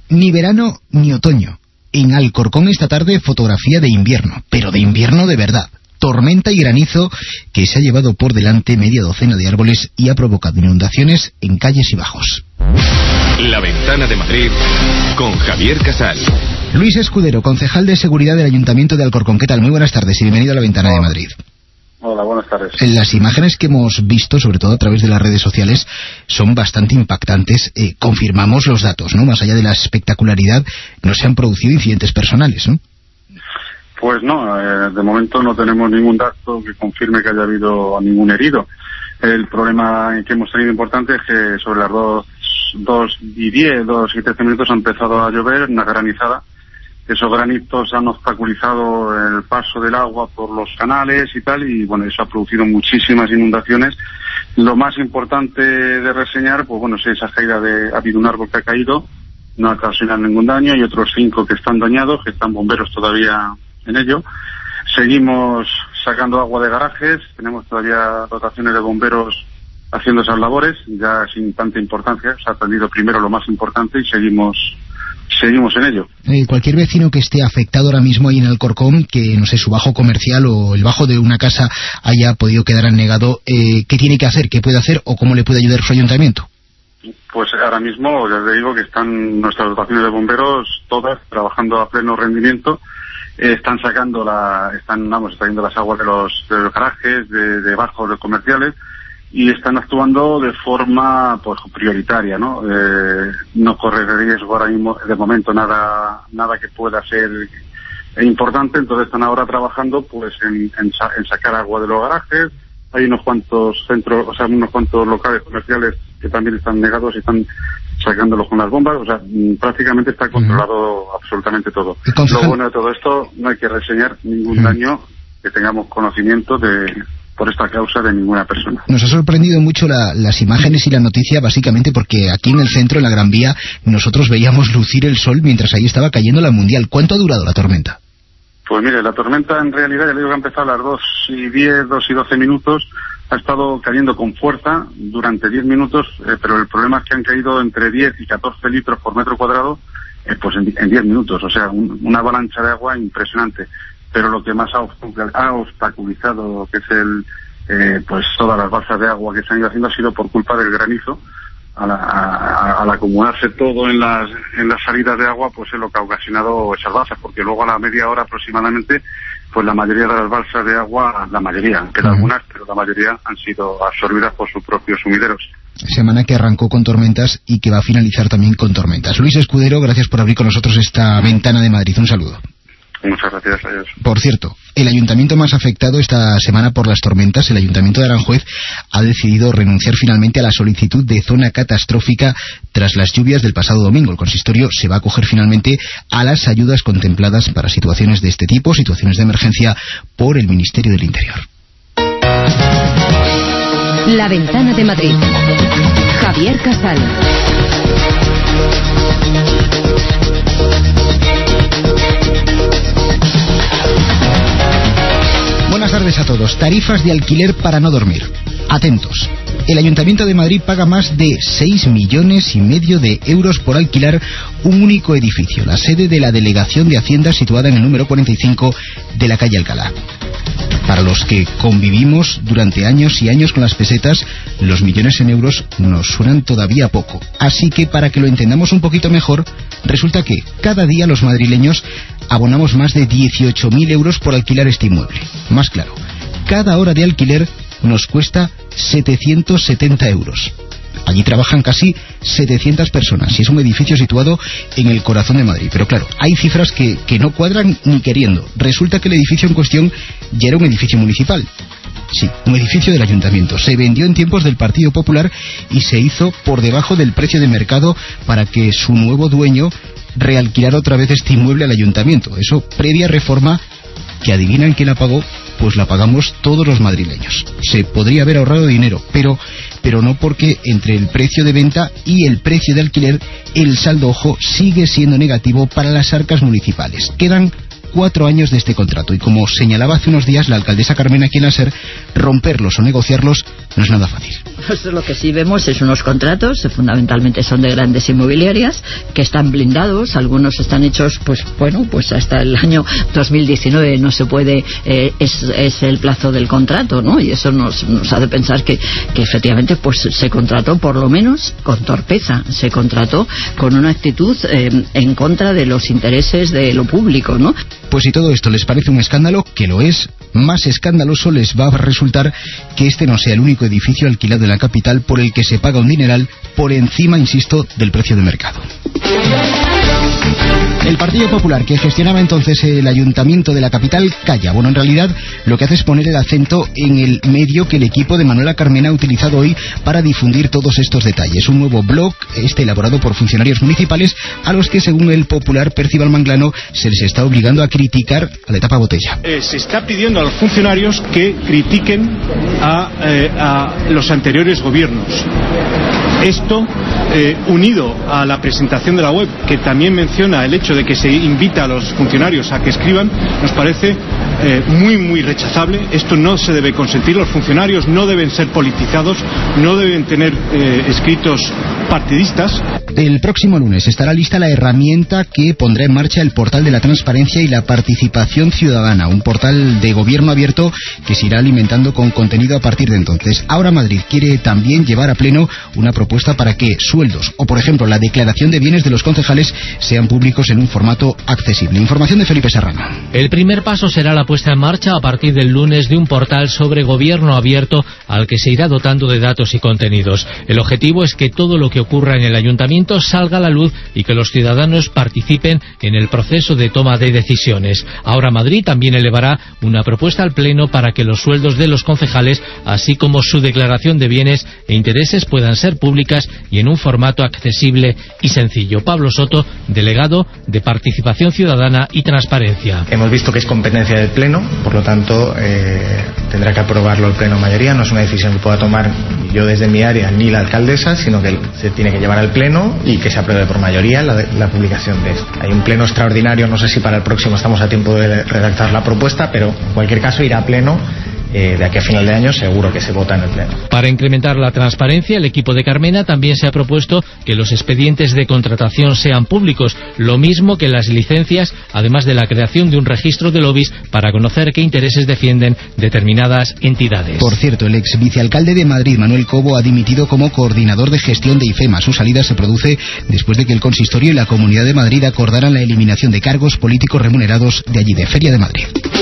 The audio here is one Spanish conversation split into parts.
Ni verano ni otoño. En Alcorcón esta tarde fotografía de invierno, pero de invierno de verdad. Tormenta y granizo que se ha llevado por delante media docena de árboles y ha provocado inundaciones en calles y bajos. La Ventana de Madrid con Javier Casal. Luis Escudero, concejal de Seguridad del Ayuntamiento de Alcorcón. ¿Qué tal? Muy buenas tardes y bienvenido a La Ventana de Madrid. Hola, buenas tardes. Las imágenes que hemos visto, sobre todo a través de las redes sociales, son bastante impactantes. Confirmamos los datos, ¿no? Más allá de la espectacularidad, no se han producido incidentes personales, ¿no? Pues no, de momento no tenemos ningún dato que confirme que haya habido ningún herido. El problema que hemos tenido importante es que sobre las 2:10, 2:13 minutos ha empezado a llover, una granizada. Esos granitos han obstaculizado el paso del agua por los canales y tal, y bueno, eso ha producido muchísimas inundaciones. Lo más importante de reseñar, pues bueno, es esa caída ha habido un árbol que ha caído, no ha ocasionado ningún daño, y otros 5 que están dañados, que están bomberos todavía en ello. Seguimos sacando agua de garajes, tenemos todavía dotaciones de bomberos haciendo esas labores, ya sin tanta importancia, se ha atendido primero lo más importante y seguimos en ello. Cualquier vecino que esté afectado ahora mismo ahí en Alcorcón, que no sé, su bajo comercial o el bajo de una casa haya podido quedar anegado, ¿qué tiene que hacer? ¿Qué puede hacer? ¿O cómo le puede ayudar su ayuntamiento? Pues ahora mismo, ya te digo que están nuestras dotaciones de bomberos todas trabajando a pleno rendimiento. Están sacando extrayendo las aguas de los garajes, de bajos comerciales, y están actuando de forma pues prioritaria, ¿no? No corre riesgo ahora mismo, de momento nada que pueda ser importante, entonces están ahora trabajando pues en sacar agua de los garajes. Hay unos cuantos centros, unos cuantos locales comerciales que también están negados y están sacándolos con las bombas, prácticamente está controlado absolutamente todo. Lo bueno de todo esto, no hay que reseñar ningún daño que tengamos conocimiento por esta causa de ninguna persona. Nos ha sorprendido mucho las imágenes y la noticia, básicamente porque aquí en el centro, en la Gran Vía, nosotros veíamos lucir el sol mientras ahí estaba cayendo la Mundial. ¿Cuánto ha durado la tormenta? Pues mire, la tormenta en realidad, ya le digo que ha empezado a las 2:10, 2:12 minutos, ha estado cayendo con fuerza durante 10 minutos, pero el problema es que han caído entre 10 y 14 litros por metro cuadrado pues en 10 minutos, o sea, una avalancha de agua impresionante. Pero lo que más ha obstaculizado, que es pues todas las balsas de agua que se han ido haciendo, ha sido por culpa del granizo. Al acumularse todo en las salidas de agua, pues es lo que ha ocasionado esas balsas, porque luego a la media hora aproximadamente, pues la mayoría de las balsas de agua, quedan algunas, pero la mayoría han sido absorbidas por sus propios sumideros. Semana que arrancó con tormentas y que va a finalizar también con tormentas. Luis Escudero, gracias por abrir con nosotros esta Ventana de Madrid. Un saludo. Muchas gracias a ellos. Por cierto, el ayuntamiento más afectado esta semana por las tormentas, el Ayuntamiento de Aranjuez, ha decidido renunciar finalmente a la solicitud de zona catastrófica tras las lluvias del pasado domingo. El consistorio se va a acoger finalmente a las ayudas contempladas para situaciones de este tipo, situaciones de emergencia, por el Ministerio del Interior. La Ventana de Madrid. Javier Casal. Buenas tardes a todos. Tarifas de alquiler para no dormir. Atentos. El Ayuntamiento de Madrid paga más de 6,5 millones de euros por alquilar un único edificio, la sede de la Delegación de Hacienda situada en el número 45 de la calle Alcalá. Para los que convivimos durante años y años con las pesetas, los millones en euros nos suenan todavía poco. Así que para que lo entendamos un poquito mejor, resulta que cada día los madrileños abonamos más de 18.000 euros por alquilar este inmueble. Más claro, cada hora de alquiler nos cuesta 770 euros. Allí trabajan casi 700 personas y es un edificio situado en el corazón de Madrid. Pero claro, hay cifras que no cuadran ni queriendo. Resulta que el edificio en cuestión ya era un edificio municipal. Sí, un edificio del ayuntamiento. Se vendió en tiempos del Partido Popular y se hizo por debajo del precio de mercado para que su nuevo dueño realquilara otra vez este inmueble al ayuntamiento. Eso previa reforma que adivinan quién la pagó, pues la pagamos todos los madrileños. Se podría haber ahorrado dinero, pero no, porque entre el precio de venta y el precio de alquiler el saldo, ojo, sigue siendo negativo para las arcas municipales. Quedan 4 años de este contrato y, como señalaba hace unos días la alcaldesa Carmen Aquinaser, romperlos o negociarlos no es nada fácil. Pues lo que sí vemos es unos contratos, fundamentalmente son de grandes inmobiliarias, que están blindados, algunos están hechos, pues hasta el año 2019 no se puede, es el plazo del contrato, ¿no? Y eso nos hace pensar que efectivamente pues se contrató por lo menos con torpeza, se contrató con una actitud en contra de los intereses de lo público, ¿no? Pues si todo esto les parece un escándalo, que lo es, más escandaloso les va a resultar que este no sea el único edificio alquilado en la capital por el que se paga un dineral por encima, insisto, del precio de mercado. El Partido Popular, que gestionaba entonces el ayuntamiento de la capital, calla. Bueno, en realidad lo que hace es poner el acento en el medio que el equipo de Manuela Carmena ha utilizado hoy para difundir todos estos detalles. Un nuevo blog, elaborado por funcionarios municipales, a los que, según el popular Percival Manglano, se les está obligando a criticar a la etapa botella. Se está pidiendo a los funcionarios que critiquen a los anteriores gobiernos. Esto, unido a la presentación de la web, que también menciona el hecho de que se invita a los funcionarios a que escriban, nos parece muy rechazable. Esto no se debe consentir. Los funcionarios no deben ser politizados, no deben tener escritos partidistas. El próximo lunes estará lista la herramienta que pondrá en marcha el portal de la transparencia y la participación ciudadana, un portal de gobierno abierto que se irá alimentando con contenido a partir de entonces. Ahora Madrid quiere también llevar a pleno una propuesta para que sueldos o, por ejemplo, la declaración de bienes de los concejales sean públicos en un formato accesible. Información de Felipe Serrano. El primer paso será la puesta en marcha a partir del lunes de un portal sobre gobierno abierto al que se irá dotando de datos y contenidos. El objetivo es que todo lo que ocurra en el ayuntamiento salga a la luz y que los ciudadanos participen en el proceso de toma de decisiones. Ahora Madrid también elevará una propuesta al Pleno para que los sueldos de los concejales, así como su declaración de bienes e intereses, puedan ser públicas y en un formato accesible y sencillo. Pablo Soto, delegado de Participación Ciudadana y Transparencia. Hemos visto que es competencia del Pleno, por lo tanto tendrá que aprobarlo el Pleno mayoría. No es una decisión que pueda tomar yo desde mi área ni la alcaldesa, sino que se tiene que llevar al Pleno y que se apruebe por mayoría la publicación de esto. Hay un Pleno extraordinario, no sé si para el próximo estamos a tiempo de redactar la propuesta, pero en cualquier caso irá a Pleno. De aquí a final de año seguro que se vota en el Pleno. Para incrementar la transparencia, el equipo de Carmena también se ha propuesto que los expedientes de contratación sean públicos, lo mismo que las licencias, además de la creación de un registro de lobbies para conocer qué intereses defienden determinadas entidades. Por cierto, el ex vicealcalde de Madrid, Manuel Cobo, ha dimitido como coordinador de gestión de IFEMA. Su salida se produce después de que el consistorio y la Comunidad de Madrid acordaran la eliminación de cargos políticos remunerados de allí, de Feria de Madrid.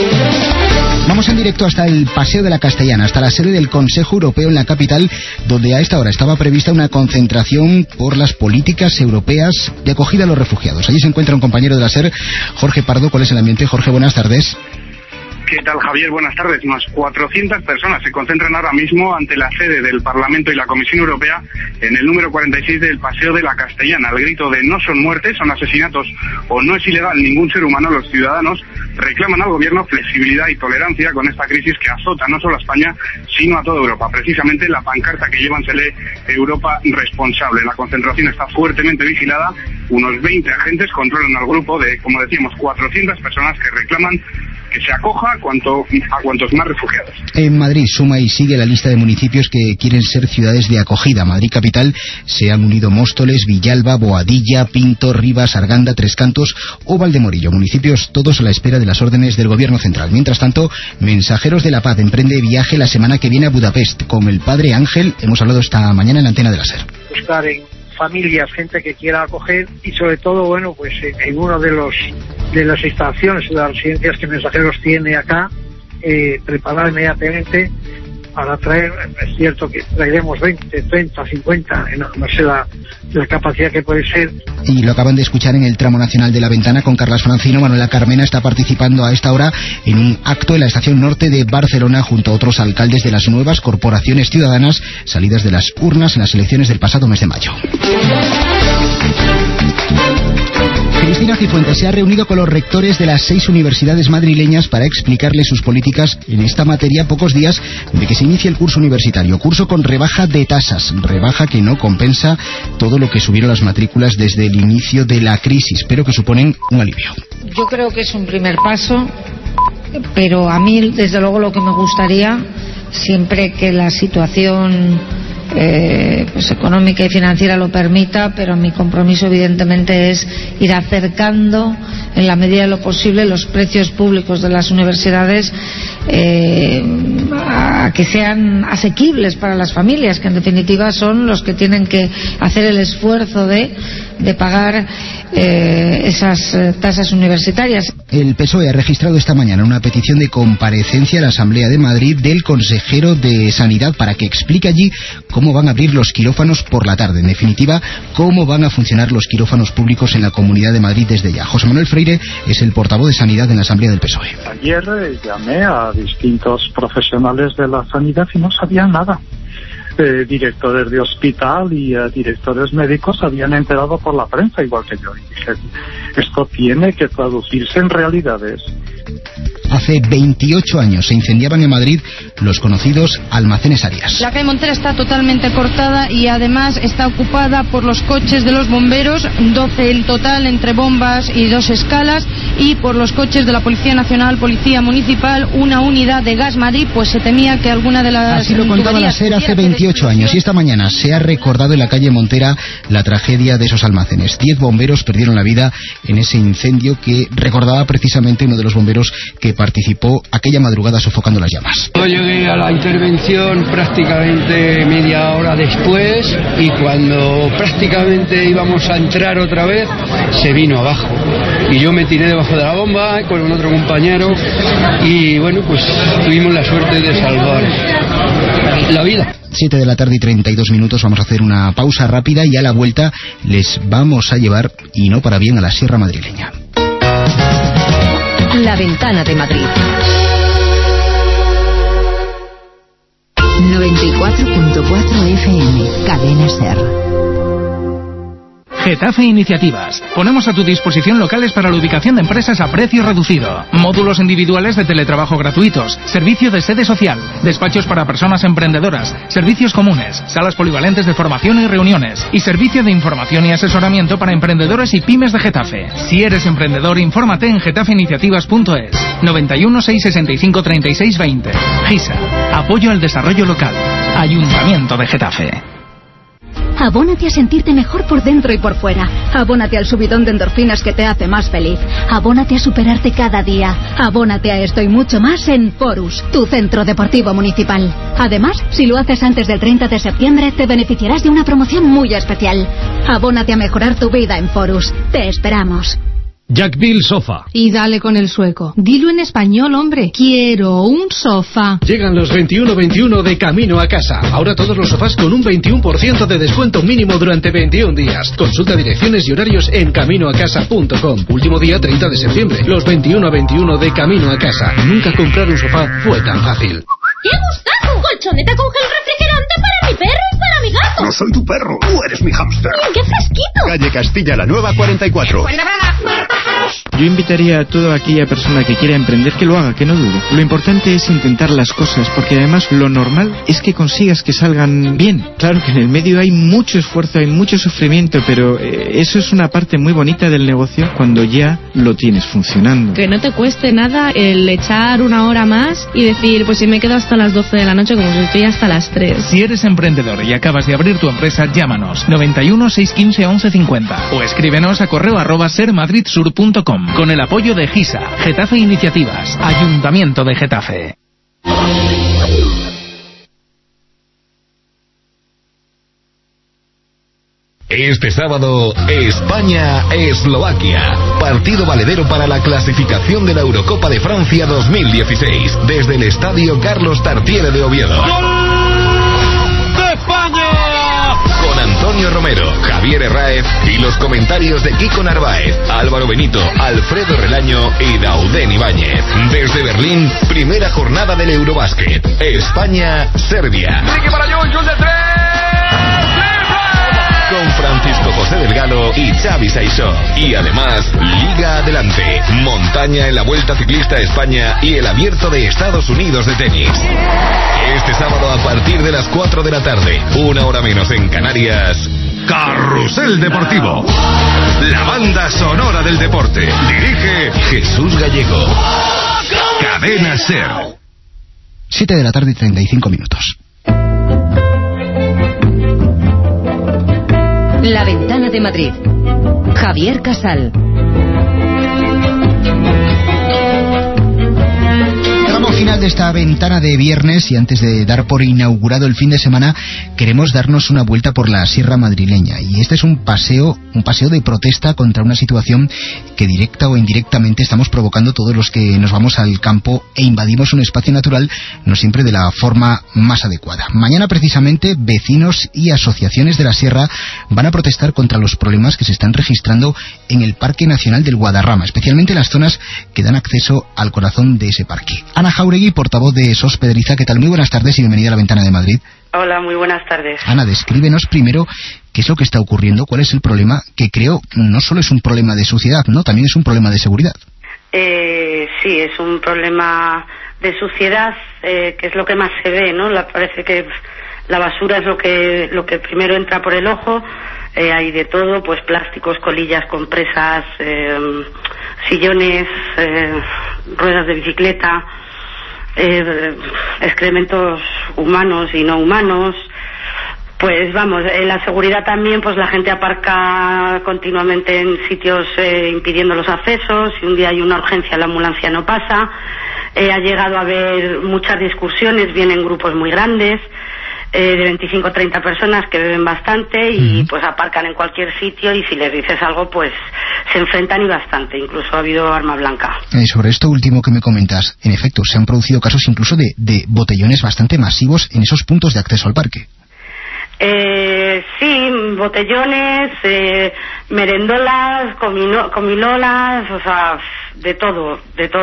Vamos en directo hasta el Paseo de la Castellana, hasta la sede del Consejo Europeo en la capital, donde a esta hora estaba prevista una concentración por las políticas europeas de acogida a los refugiados. Allí se encuentra un compañero de la SER, Jorge Pardo. ¿Cuál es el ambiente? Jorge, buenas tardes. ¿Qué tal, Javier? Buenas tardes. Unas 400 personas se concentran ahora mismo ante la sede del Parlamento y la Comisión Europea en el número 46 del Paseo de la Castellana. Al grito de "no son muertes, son asesinatos" o "no es ilegal ningún ser humano", los ciudadanos reclaman al gobierno flexibilidad y tolerancia con esta crisis que azota no solo a España, sino a toda Europa. Precisamente la pancarta que llevan se lee "Europa responsable". La concentración está fuertemente vigilada. Unos 20 agentes controlan al grupo de, como decíamos, 400 personas que reclaman que se acoja a cuantos más refugiados. En Madrid suma y sigue la lista de municipios que quieren ser ciudades de acogida. Madrid capital se han unido Móstoles, Villalba, Boadilla, Pinto, Rivas, Arganda, Tres Cantos o Valdemorillo. Municipios todos a la espera de las órdenes del gobierno central. Mientras tanto, Mensajeros de la Paz emprende viaje la semana que viene a Budapest con el padre Ángel. Hemos hablado esta mañana en la antena de la SER. Buscar en familias, gente que quiera acoger y sobre todo, bueno, pues en uno de las instalaciones, de las residencias que Mensajeros tiene acá, preparar inmediatamente para traer. Es cierto que traeremos 20, 30, 50, no sé la capacidad que puede ser. Y lo acaban de escuchar en el tramo nacional de La Ventana con Carlas Francino. Manuela Carmena está participando a esta hora en un acto en la estación norte de Barcelona junto a otros alcaldes de las nuevas corporaciones ciudadanas salidas de las urnas en las elecciones del pasado mes de mayo. Cristina Cifuentes se ha reunido con los rectores de las 6 universidades madrileñas para explicarles sus políticas en esta materia pocos días de que se inicie el curso universitario. Curso con rebaja de tasas, rebaja que no compensa todo lo que subieron las matrículas desde el inicio de la crisis, pero que suponen un alivio. Yo creo que es un primer paso, pero a mí, desde luego, lo que me gustaría siempre que la situación pues económica y financiera lo permita, pero mi compromiso evidentemente es ir acercando en la medida de lo posible los precios públicos de las universidades a que sean asequibles para las familias, que en definitiva son los que tienen que hacer el esfuerzo de pagar esas tasas universitarias. El PSOE ha registrado esta mañana una petición de comparecencia a la Asamblea de Madrid del consejero de Sanidad para que explique allí cómo van a abrir los quirófanos por la tarde. En definitiva, cómo van a funcionar los quirófanos públicos en la Comunidad de Madrid desde ya. José Manuel Freire es el portavoz de Sanidad en la Asamblea del PSOE. Ayer llamé a distintos profesionales de la sanidad y no sabían nada. Directores de hospital y directores médicos habían enterado por la prensa, igual que yo, y dije, esto tiene que traducirse en realidades. Hace 28 años se incendiaban en Madrid los conocidos almacenes Arias. La calle Montera está totalmente cortada y además está ocupada por los coches de los bomberos, 12 en total entre bombas y 2 escalas, y por los coches de la Policía Nacional, Policía Municipal, una unidad de Gas Madrid, pues se temía que alguna de las... Así lo contaba la SER hace 28 años y esta mañana se ha recordado en la calle Montera la tragedia de esos almacenes. 10 bomberos perdieron la vida en ese incendio que recordaba precisamente uno de los bomberos que participó aquella madrugada sofocando las llamas. Yo llegué a la intervención prácticamente media hora después y cuando prácticamente íbamos a entrar otra vez se vino abajo y yo me tiré debajo de la bomba con un otro compañero y bueno, pues tuvimos la suerte de salvar la vida. 7 de la tarde y 32 minutos, vamos a hacer una pausa rápida y a la vuelta les vamos a llevar, y no para bien, a la Sierra Madrileña. La Ventana de Madrid. 94.4 FM, Cadena SER. Getafe Iniciativas. Ponemos a tu disposición locales para la ubicación de empresas a precio reducido. Módulos individuales de teletrabajo gratuitos. Servicio de sede social. Despachos para personas emprendedoras. Servicios comunes. Salas polivalentes de formación y reuniones. Y servicio de información y asesoramiento para emprendedores y pymes de Getafe. Si eres emprendedor, infórmate en getafeiniciativas.es. 91 665 36 20. GISA. Apoyo al desarrollo local. Ayuntamiento de Getafe. Abónate a sentirte mejor por dentro y por fuera. Abónate al subidón de endorfinas que te hace más feliz. Abónate a superarte cada día. Abónate a esto y mucho más en Forus, tu centro deportivo municipal. Además, si lo haces antes del 30 de septiembre, te beneficiarás de una promoción muy especial. Abónate a mejorar tu vida en Forus. Te esperamos. Jackville Sofa. Y dale con el sueco. Dilo en español, hombre. Quiero un sofá. Llegan los 21-21 de Camino a Casa. Ahora todos los sofás con un 21% de descuento mínimo durante 21 días. Consulta direcciones y horarios en caminoacasa.com. Último día 30 de septiembre. Los 21-21 de Camino a Casa. Nunca comprar un sofá fue tan fácil. ¡Qué gustazo! Colchoneta con gel refrigerante para mi perro y para mi gato. No soy tu perro, tú eres mi hámster. ¡Qué fresquito! Calle Castilla, la Nueva 44. Yo invitaría a toda aquella persona que quiera emprender que lo haga, que no dude. Lo importante es intentar las cosas, porque además lo normal es que consigas que salgan bien. Claro que en el medio hay mucho esfuerzo, hay mucho sufrimiento, pero eso es una parte muy bonita del negocio cuando ya lo tienes funcionando. Que no te cueste nada el echar una hora más y decir, pues si me quedo hasta las 12 de la noche como si estoy hasta las 3. Si eres emprendedor y acabas de abrir tu empresa, llámanos 91 615 1150 o escríbenos a @sermadridsur.com con el apoyo de GISA, Getafe Iniciativas, Ayuntamiento de Getafe. Este sábado, España-Eslovaquia. Partido valedero para la clasificación de la Eurocopa de Francia 2016. Desde el Estadio Carlos Tartiere de Oviedo. ¡Gol de España! Con Antonio Romero, Javier Herráez y los comentarios de Kiko Narváez, Álvaro Benito, Alfredo Relaño y Dauden Ibáñez. Desde Berlín, primera jornada del Eurobásquet. España-Serbia. Con Francisco José Delgado y Xavi Saissó. Y además, Liga Adelante, montaña en la Vuelta Ciclista a España y el Abierto de Estados Unidos de tenis. Este sábado a partir de las 4 de la tarde, una hora menos en Canarias, Carrusel Deportivo. La banda sonora del deporte. Dirige Jesús Gallego. Cadena SER. 7 de la tarde y 35 minutos. La Ventana de Madrid. Javier Casal. Final de esta ventana de viernes, y antes de dar por inaugurado el fin de semana, queremos darnos una vuelta por la sierra madrileña, y este es un paseo de protesta contra una situación que directa o indirectamente estamos provocando todos los que nos vamos al campo e invadimos un espacio natural, no siempre de la forma más adecuada. Mañana precisamente vecinos y asociaciones de la sierra van a protestar contra los problemas que se están registrando en el Parque Nacional del Guadarrama, especialmente las zonas que dan acceso al corazón de ese parque. Ana Jáuregui, portavoz de SOS Pedriza, ¿qué tal? Muy buenas tardes y bienvenida a la Ventana de Madrid. Hola, muy buenas tardes. Ana, descríbenos primero qué es lo que está ocurriendo, cuál es el problema, que creo no solo es un problema de suciedad, ¿no? También es un problema de seguridad. Sí, es un problema de suciedad, que es lo que más se ve, ¿no? Parece que la basura es lo que primero entra por el ojo. Hay de todo, pues plásticos, colillas, compresas, sillones, ruedas de bicicleta, excrementos humanos y no humanos. Pues vamos, la seguridad también, pues la gente aparca continuamente en sitios impidiendo los accesos. Si un día hay una urgencia, la ambulancia no pasa. Ha llegado a haber muchas discusiones, vienen grupos muy grandes, de 25 o 30 personas que beben bastante y pues aparcan en cualquier sitio, y si les dices algo pues se enfrentan, y bastante, incluso ha habido arma blanca. Sobre esto último que me comentas, en efecto, se han producido casos incluso de botellones bastante masivos en esos puntos de acceso al parque. Sí, botellones, merendolas, comilolas, o sea, de todo,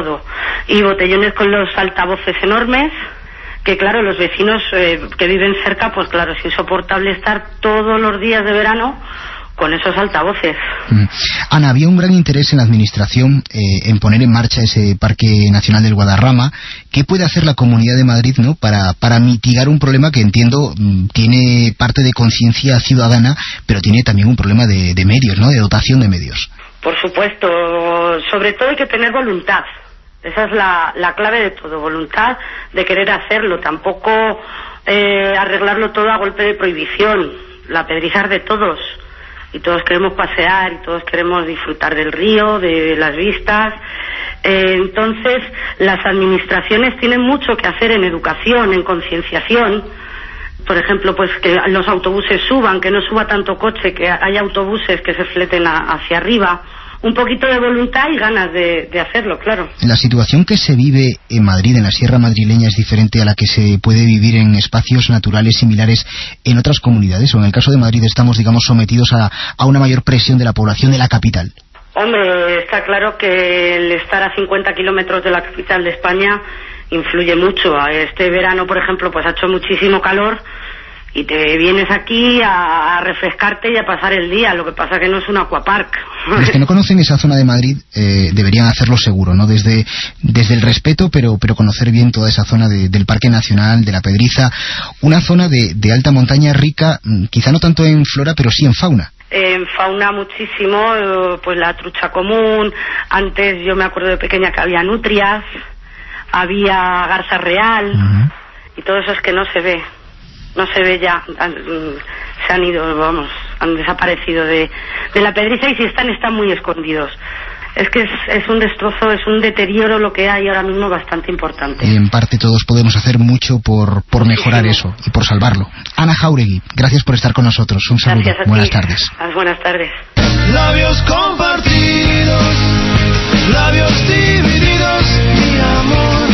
y botellones con los altavoces enormes, que claro, los vecinos que viven cerca, pues claro, es insoportable estar todos los días de verano con esos altavoces. Ana, había un gran interés en la administración en poner en marcha ese Parque Nacional del Guadarrama. ¿Qué puede hacer la Comunidad de Madrid, ¿no?, para mitigar un problema que entiendo tiene parte de conciencia ciudadana, pero tiene también un problema de medios, ¿no?, de dotación de medios? Por supuesto, sobre todo hay que tener voluntad. Esa es la clave de todo, voluntad de querer hacerlo, tampoco arreglarlo todo a golpe de prohibición. La Pedriza es de todos, y todos queremos pasear, y todos queremos disfrutar del río, de las vistas. Entonces, las administraciones tienen mucho que hacer en educación, en concienciación. Por ejemplo, pues que los autobuses suban, que no suba tanto coche, que haya autobuses que se fleten hacia arriba. Un poquito de voluntad y ganas de hacerlo, claro. La situación que se vive en Madrid, en la sierra madrileña, es diferente a la que se puede vivir en espacios naturales similares en otras comunidades, o en el caso de Madrid estamos, digamos, sometidos a una mayor presión de la población de la capital. Hombre, está claro que el estar a 50 kilómetros de la capital de España influye mucho. Este verano, por ejemplo, pues ha hecho muchísimo calor, y te vienes aquí a refrescarte y a pasar el día. Lo que pasa que no es un aquapark. Los que no conocen esa zona de Madrid deberían hacerlo seguro, ¿no? Desde el respeto, pero conocer bien toda esa zona del Parque Nacional, de la Pedriza, una zona de alta montaña rica, quizá no tanto en flora, pero sí en fauna. En fauna muchísimo, pues la trucha común. Antes yo me acuerdo de pequeña que había nutrias, había garza real, y todo eso es que no se ve. No se ve ya, se han ido, vamos, han desaparecido de la Pedriza, y si están muy escondidos. Es que es un destrozo, es un deterioro lo que hay ahora mismo bastante importante. Y en parte todos podemos hacer mucho por mejorar eso y por salvarlo. Ana Jáuregui, gracias por estar con nosotros. Un saludo. Gracias a ti. Buenas tardes. Buenas tardes. Labios compartidos, labios divididos, mi amor.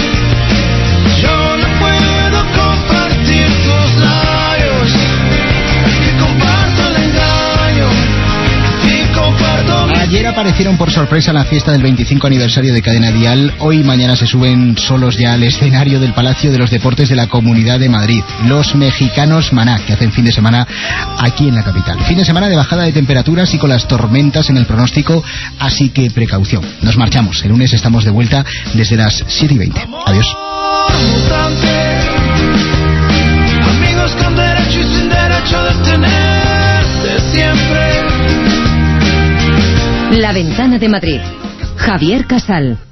Yo no puedo compartir tus labios, que comparto el engaño y comparto. Ayer aparecieron por sorpresa en la fiesta del 25 aniversario de Cadena Dial. Hoy y mañana se suben solos ya al escenario del Palacio de los Deportes de la Comunidad de Madrid. Los mexicanos Maná, que hacen fin de semana aquí en la capital. Fin de semana de bajada de temperaturas y con las tormentas en el pronóstico, así que precaución. Nos marchamos. El lunes estamos de vuelta desde las 7:20. Adiós. Amigos con derecho y sin derecho de tenerte siempre. La Ventana de Madrid. Javier Casal.